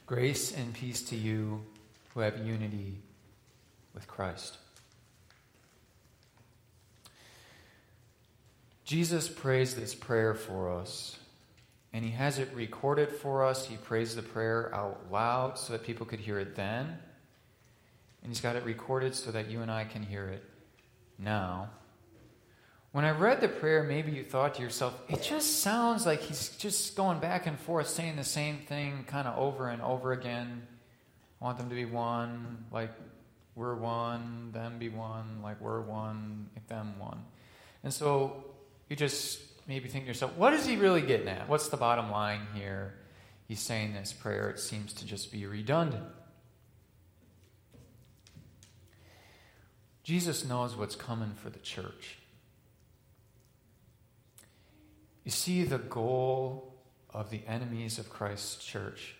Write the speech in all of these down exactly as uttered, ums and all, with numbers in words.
Grace and peace to you who have unity with Christ. Jesus prays this prayer for us, and he has it recorded for us. He prays the prayer out loud so that people could hear it then, and he's got it recorded so that you and I can hear it now. When I read the prayer, maybe you thought to yourself, it just sounds like he's just going back and forth, saying the same thing kind of over and over again. I want them to be one, like we're one, them be one, like we're one, like them one. And so you just maybe think to yourself, what is he really getting at? What's the bottom line here? He's saying this prayer, it seems to just be redundant. Jesus knows what's coming for the church. You see, the goal of the enemies of Christ's church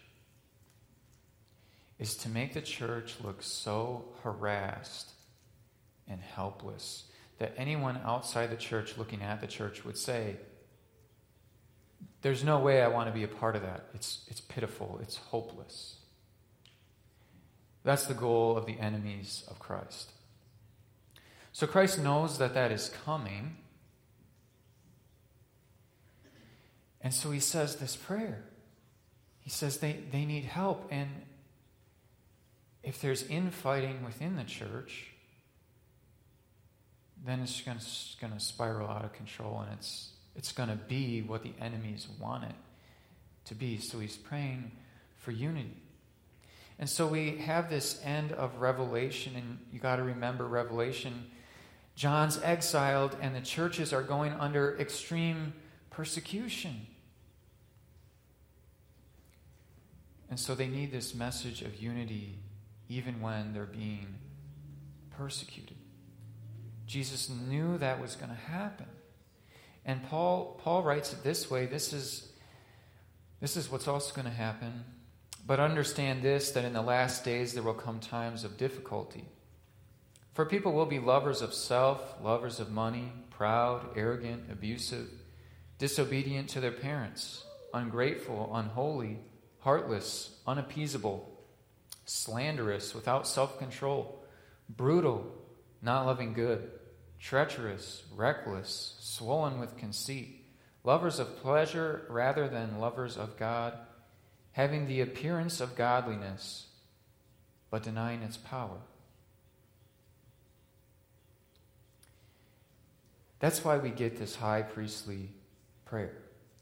is to make the church look so harassed and helpless that anyone outside the church looking at the church would say, there's no way I want to be a part of that. It's, it's pitiful. It's hopeless. That's the goal of the enemies of Christ. So Christ knows that that is coming. And so he says this prayer. He says they, they need help. And if there's infighting within the church, then it's going to spiral out of control, and it's it's going to be what the enemies want it to be. So he's praying for unity. And so we have this end of Revelation, and you got to remember Revelation. John's exiled, and the churches are going under extreme persecution. And so they need this message of unity even when they're being persecuted. Jesus knew that was going to happen. And Paul Paul writes it this way, this is this is what's also going to happen. But understand this, that in the last days there will come times of difficulty. For people will be lovers of self, lovers of money, proud, arrogant, abusive, disobedient to their parents, ungrateful, unholy, heartless, unappeasable, slanderous, without self-control, brutal, not loving good, treacherous, reckless, swollen with conceit, lovers of pleasure rather than lovers of God, having the appearance of godliness, but denying its power. That's why we get this high priestly prayer.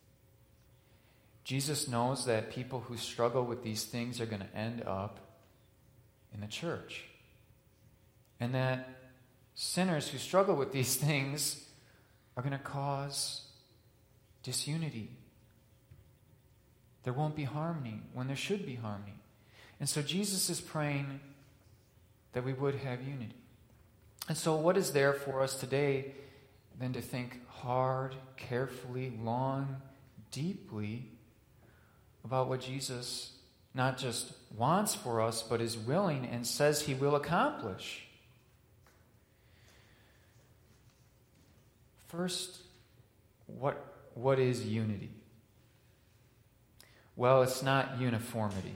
Jesus knows that people who struggle with these things are going to end up in the church. And that sinners who struggle with these things are going to cause disunity. There won't be harmony when there should be harmony. And so Jesus is praying that we would have unity. And so what is there for us today than to think hard, carefully, long, deeply about what Jesus not just wants for us, but is willing and says he will accomplish. First, what, what is unity? Well, it's not uniformity.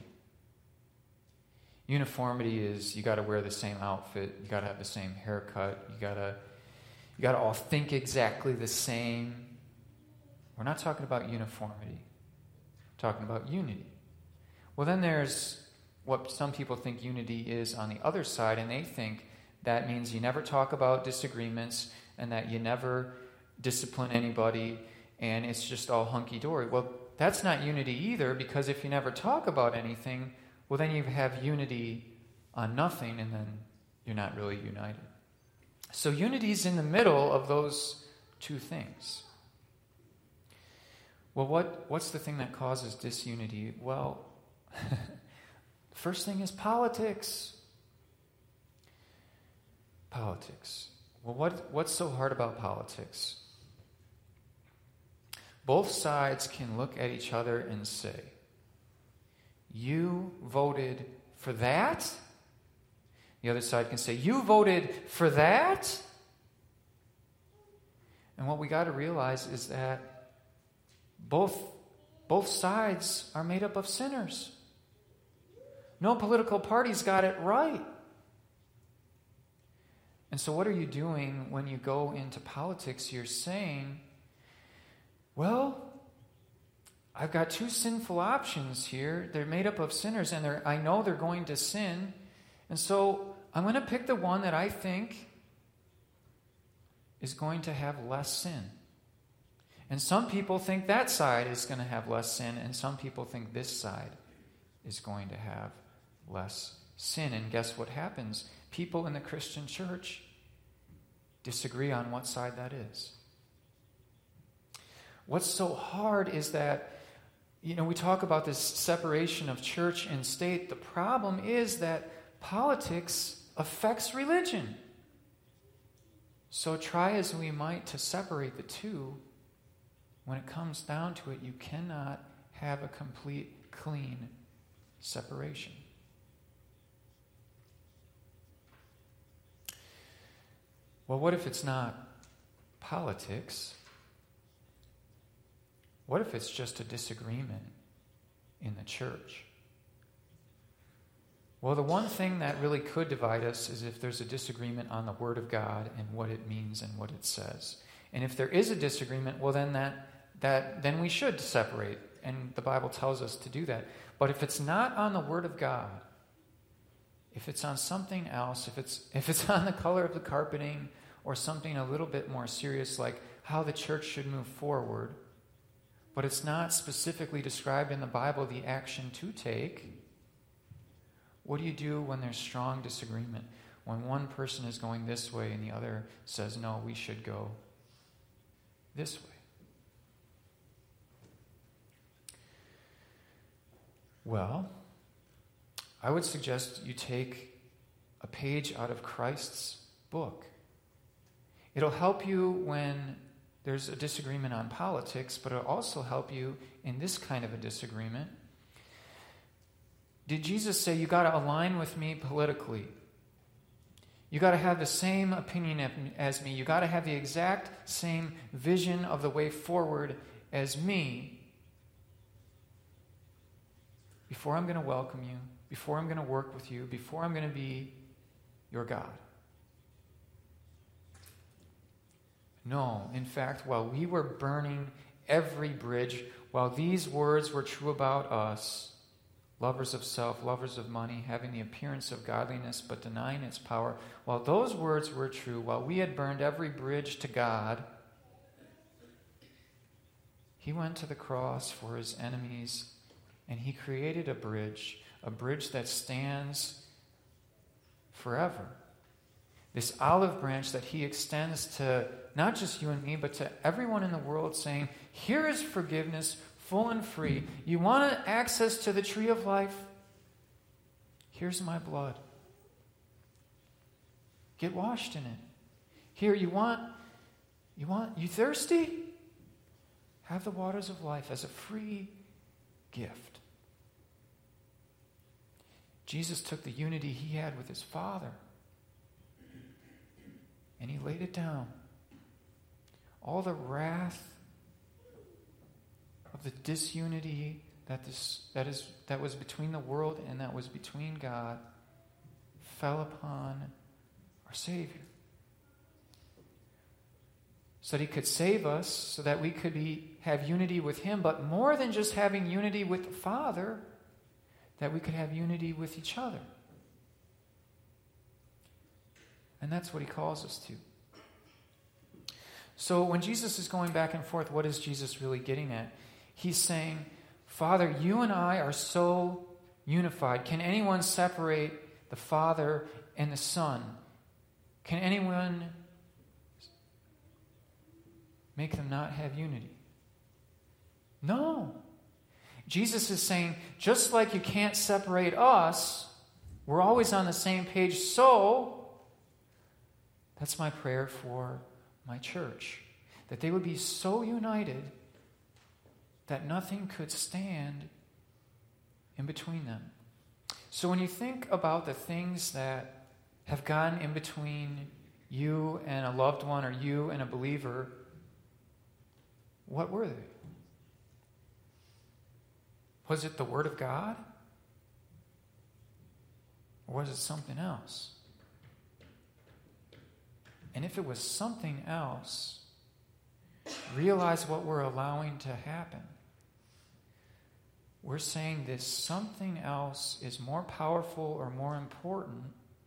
Uniformity is you got to wear the same outfit, you got to have the same haircut, you got to you got to all think exactly the same. We're not talking about uniformity. We're talking about unity. Well, then there's what some people think unity is on the other side, and they think that means you never talk about disagreements and that you never discipline anybody and it's just all hunky-dory. Well, that's not unity either, because if you never talk about anything, well, then you have unity on nothing, and then you're not really united. So unity is in the middle of those two things. Well, what, what's the thing that causes disunity? Well, the first thing is politics. Politics. Well, what, what's so hard about politics? Both sides can look at each other and say, you voted for that? The other side can say, you voted for that? And what we got to realize is that both, both sides are made up of sinners. No political party's got it right. And so what are you doing when you go into politics? You're saying, well, I've got two sinful options here. They're made up of sinners, and they're, I know they're going to sin. And so I'm going to pick the one that I think is going to have less sin. And some people think that side is going to have less sin, and some people think this side is going to have less sin. And guess what happens? People in the Christian church disagree on what side that is. What's so hard is that, you know, we talk about this separation of church and state. The problem is that politics affects religion. So try as we might to separate the two, when it comes down to it, you cannot have a complete, clean separation. Well, what if it's not politics? What if it's just a disagreement in the church? Well, the one thing that really could divide us is if there's a disagreement on the Word of God and what it means and what it says. And if there is a disagreement, well, then that that then we should separate, and the Bible tells us to do that. But if it's not on the Word of God, if it's on something else, if it's if it's on the color of the carpeting or something a little bit more serious like how the church should move forward, but it's not specifically described in the Bible the action to take, what do you do when there's strong disagreement? When one person is going this way and the other says, no, we should go this way. Well, I would suggest you take a page out of Christ's book. It'll help you when there's a disagreement on politics, but it'll also help you in this kind of a disagreement. Did Jesus say, you got to align with me politically? You got to have the same opinion as me. You got to have the exact same vision of the way forward as me before I'm going to welcome you, before I'm going to work with you, before I'm going to be your God. No, in fact, while we were burning every bridge, while these words were true about us, lovers of self, lovers of money, having the appearance of godliness but denying its power, while those words were true, while we had burned every bridge to God, he went to the cross for his enemies, and he created a bridge, a bridge that stands forever. This olive branch that he extends to not just you and me, but to everyone in the world, saying, here is forgiveness, full and free. You want access to the tree of life? Here's my blood. Get washed in it. Here, you want, you want, you thirsty? Have the waters of life as a free gift. Jesus took the unity he had with his Father, and he laid it down. All the wrath of the disunity that this that is that was between the world and that was between God fell upon our Savior, so that he could save us, so that we could be have unity with him, but more than just having unity with the Father, that we could have unity with each other. And that's what he calls us to. So when Jesus is going back and forth, what is Jesus really getting at? He's saying, Father, you and I are so unified. Can anyone separate the Father and the Son? Can anyone make them not have unity? No. Jesus is saying, just like you can't separate us, we're always on the same page, so that's my prayer for my church, that they would be so united that nothing could stand in between them. So when you think about the things that have gotten in between you and a loved one or you and a believer, what were they? Was it the Word of God? Or was it something else? And if it was something else, realize what we're allowing to happen. We're saying this something else is more powerful or more important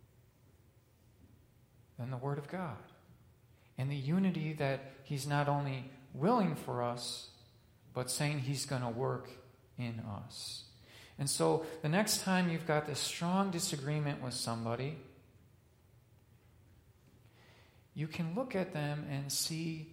than the Word of God. And the unity that He's not only willing for us, but saying He's going to work in us. And so the next time you've got this strong disagreement with somebody, you can look at them and see,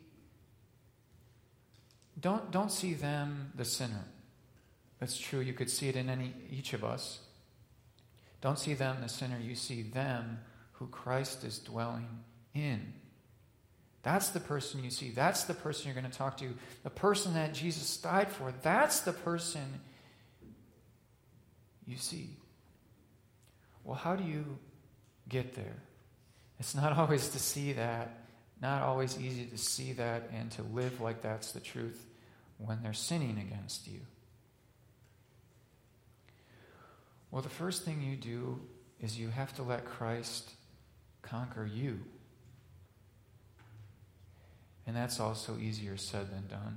don't, don't see them the sinner. That's true. You could see it in any each of us. Don't see them the sinner. You see them who Christ is dwelling in. That's the person you see. That's the person you're going to talk to. The person that Jesus died for. That's the person you see. Well, how do you get there? It's not always to see that. Not always easy to see that and to live like that's the truth when they're sinning against you. Well, the first thing you do is you have to let Christ conquer you. And that's also easier said than done.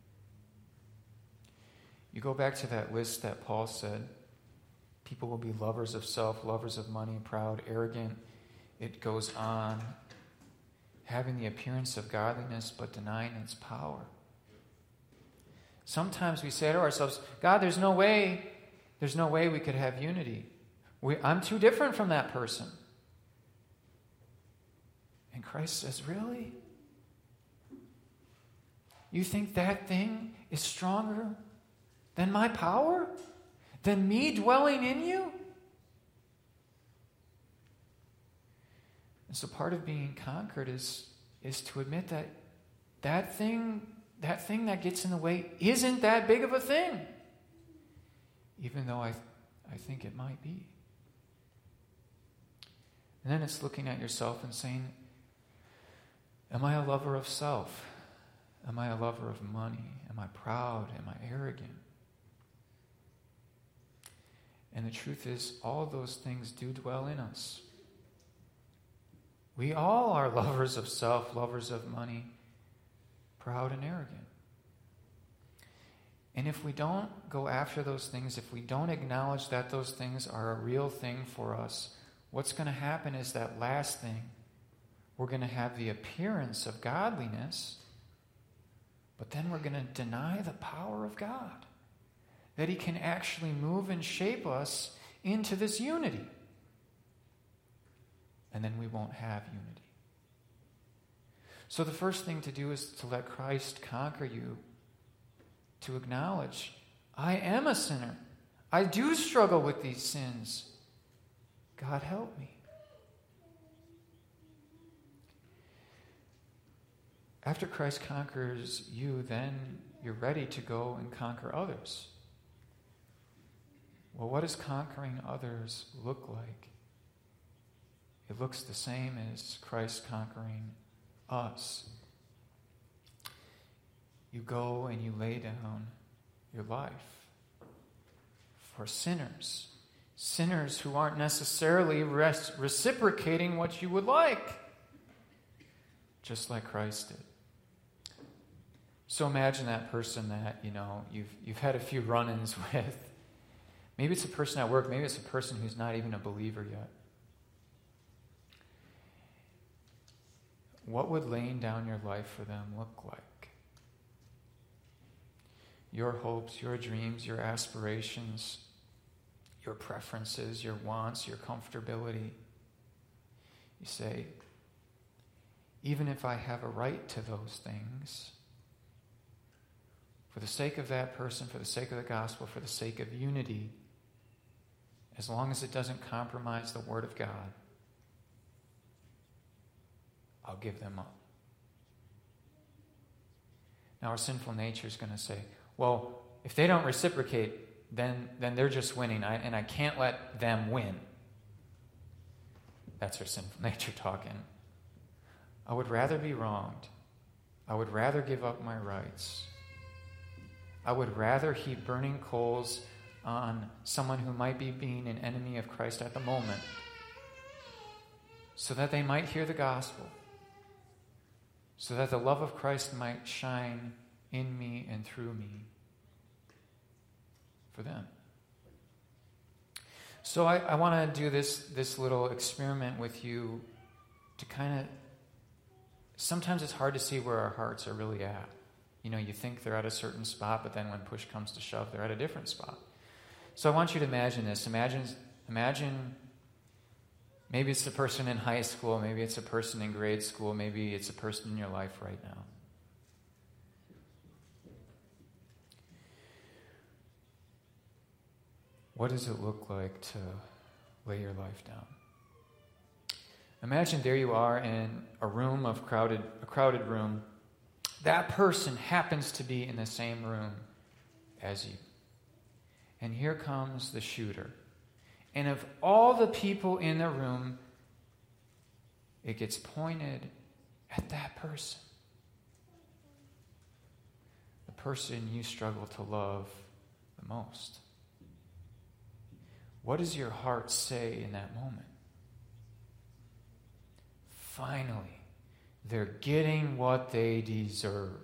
You go back to that list that Paul said, people will be lovers of self, lovers of money, proud, arrogant. It goes on, having the appearance of godliness but denying its power. Sometimes we say to ourselves, God, there's no way, there's no way we could have unity. We, I'm too different from that person. And Christ says, really? You think that thing is stronger than my power? Than me dwelling in you? And so part of being conquered is, is to admit that that thing, that thing that gets in the way isn't that big of a thing. Even though I, I think it might be. And then it's looking at yourself and saying, am I a lover of self? Am I a lover of money? Am I proud? Am I arrogant? And the truth is, all those things do dwell in us. We all are lovers of self, lovers of money, proud and arrogant. And if we don't go after those things, if we don't acknowledge that those things are a real thing for us, what's going to happen is that last thing, we're going to have the appearance of godliness, but then we're going to deny the power of God. That He can actually move and shape us into this unity. And then we won't have unity. So the first thing to do is to let Christ conquer you. To acknowledge, I am a sinner. I do struggle with these sins. God help me. After Christ conquers you, then you're ready to go and conquer others. Well, what does conquering others look like? It looks the same as Christ conquering us. You go and you lay down your life for sinners. Sinners who aren't necessarily res- reciprocating what you would like. Just like Christ did. So imagine that person that, you know, you've you've had a few run-ins with. Maybe it's a person at work. Maybe it's a person who's not even a believer yet. What would laying down your life for them look like? Your hopes, your dreams, your aspirations, your preferences, your wants, your comfortability. You say, even if I have a right to those things, for the sake of that person, for the sake of the gospel, for the sake of unity, as long as it doesn't compromise the Word of God, I'll give them up. Now our sinful nature is going to say, well, if they don't reciprocate, then, then they're just winning, I, and I can't let them win. That's our sinful nature talking. I would rather be wronged. I would rather give up my rights. I would rather heap burning coals on someone who might be being an enemy of Christ at the moment, so that they might hear the gospel, so that the love of Christ might shine in me and through me for them. So I, I want to do this, this little experiment with you to kind of, sometimes it's hard to see where our hearts are really at. You know, you think they're at a certain spot, but then when push comes to shove, they're at a different spot. So I want you to imagine this. Imagine, imagine maybe it's a person in high school, maybe it's a person in grade school, maybe it's a person in your life right now. What does it look like to lay your life down? Imagine there you are in a room of crowded, a crowded room. That person happens to be in the same room as you. And here comes the shooter. And of all the people in the room, it gets pointed at that person. The person you struggle to love the most. What does your heart say in that moment? Finally, they're getting what they deserve.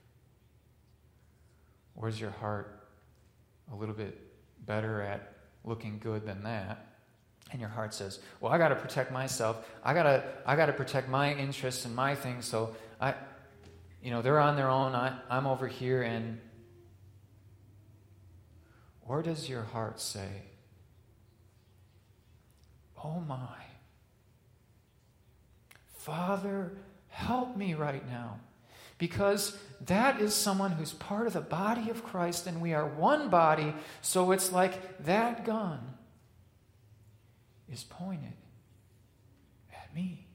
Or is your heart a little bit better at looking good than that? And your heart says, well, I got to protect myself. I got to I got to protect my interests and my things. So I you know, they're on their own. I, I'm over here and or does your heart say, oh my, Father, help me right now, because that is someone who's part of the body of Christ, and we are one body, so it's like that gun is pointed at me.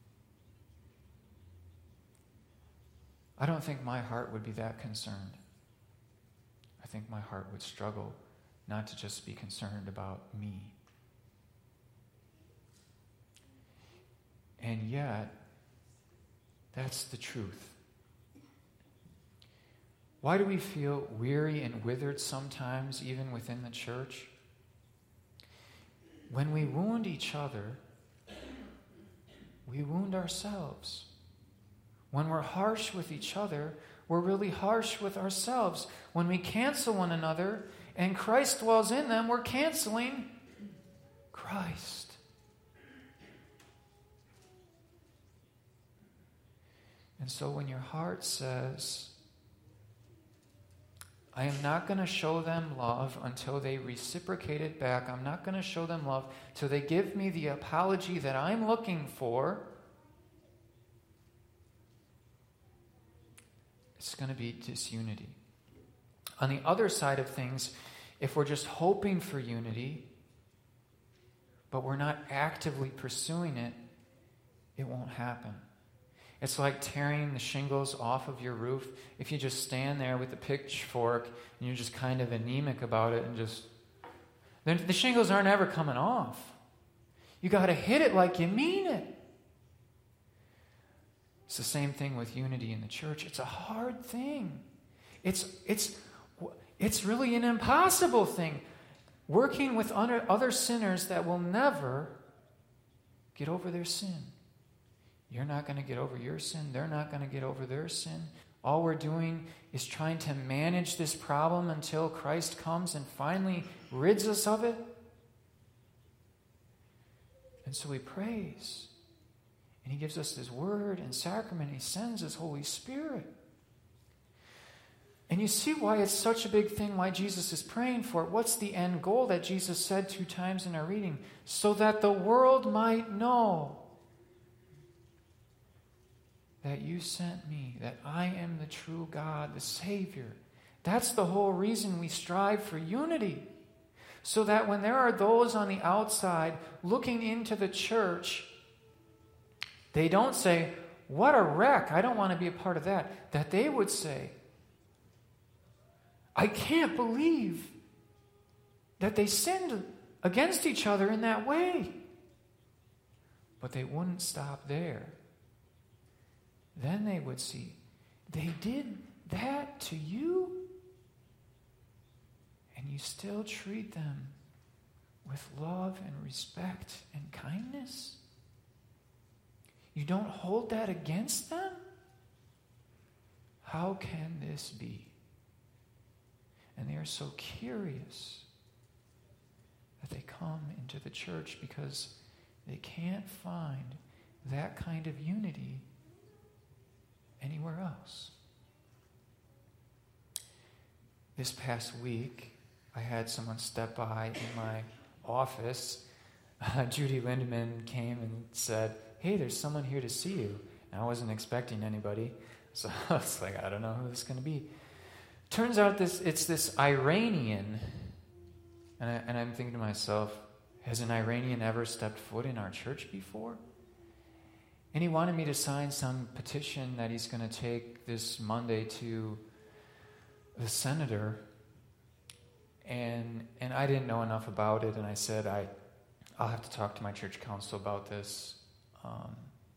I don't think my heart would be that concerned. I think my heart would struggle not to just be concerned about me. And yet, that's the truth. Why do we feel weary and withered sometimes, even within the church? When we wound each other, we wound ourselves. When we're harsh with each other, we're really harsh with ourselves. When we cancel one another and Christ dwells in them, we're canceling Christ. And so when your heart says, I am not going to show them love until they reciprocate it back. I'm not going to show them love till they give me the apology that I'm looking for. It's going to be disunity. On the other side of things, if we're just hoping for unity, but we're not actively pursuing it, it won't happen. It's like tearing the shingles off of your roof. If you just stand there with a pitchfork and you're just kind of anemic about it and just... then the shingles aren't ever coming off. You got to hit it like you mean it. It's the same thing with unity in the church. It's a hard thing. It's, it's, it's really an impossible thing. Working with other sinners that will never get over their sin. You're not going to get over your sin. They're not going to get over their sin. All we're doing is trying to manage this problem until Christ comes and finally rids us of it. And so he prays. And he gives us his word and sacrament. He sends his Holy Spirit. And you see why it's such a big thing, why Jesus is praying for it. What's the end goal that Jesus said two times in our reading? So that the world might know that you sent me, that I am the true God, the Savior. That's the whole reason we strive for unity. So that when there are those on the outside looking into the church, they don't say, what a wreck, I don't want to be a part of that. That they would say, I can't believe that they sinned against each other in that way. But they wouldn't stop there. Then they would see, they did that to you? And and you still treat them with love and respect and kindness? You don't hold that against them? How can this be? And they are so curious that they come into the church because they can't find that kind of unity anywhere else. This past week, I had someone step by in my office. Uh, Judy Lindemann came and said, "Hey, there's someone here to see you." And I wasn't expecting anybody, so I was like, I don't know who this is going to be. Turns out this it's this Iranian, and, I, and I'm thinking to myself, has an Iranian ever stepped foot in our church before? And he wanted me to sign some petition that he's going to take this Monday to the senator. And and I didn't know enough about it, and I said, I, I'll have to talk to my church council about this. Um,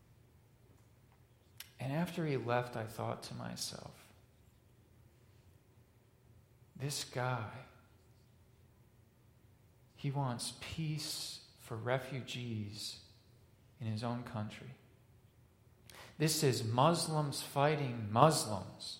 and after he left, I thought to myself, this guy, he wants peace for refugees in his own country. This is Muslims fighting Muslims.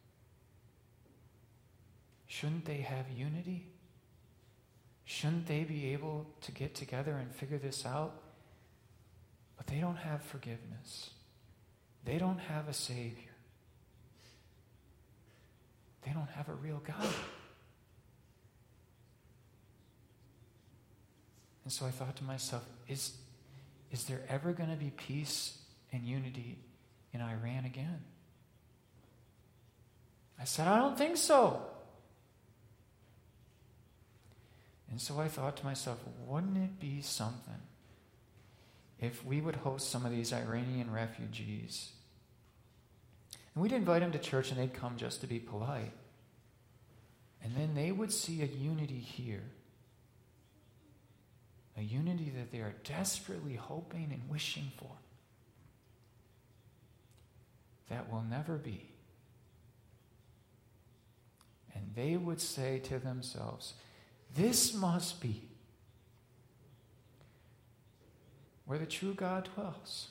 Shouldn't they have unity? Shouldn't they be able to get together and figure this out? But they don't have forgiveness. They don't have a Savior. They don't have a real God. And so I thought to myself, is, is there ever going to be peace and unity in Iran again? I said, I don't think so. And so I thought to myself, wouldn't it be something if we would host some of these Iranian refugees, and we'd invite them to church and they'd come just to be polite, and then they would see a unity here, a unity that they are desperately hoping and wishing for, that will never be. And they would say to themselves, this must be where the true God dwells.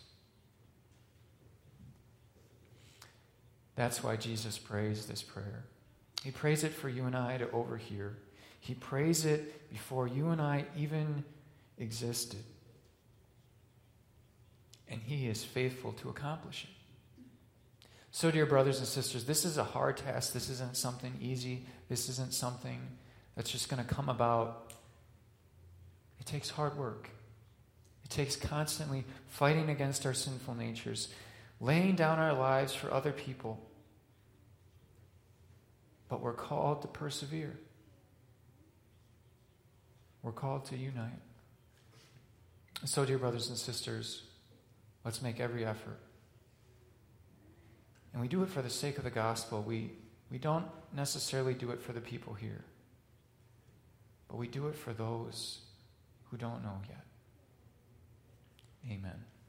That's why Jesus prays this prayer. He prays it for you and I to overhear. He prays it before you and I even existed. And he is faithful to accomplish it. So, dear brothers and sisters, this is a hard task. This isn't something easy. This isn't something that's just going to come about. It takes hard work. It takes constantly fighting against our sinful natures, laying down our lives for other people. But we're called to persevere. We're called to unite. So, dear brothers and sisters, let's make every effort. And we do it for the sake of the gospel. We, we don't necessarily do it for the people here. But we do it for those who don't know yet. Amen.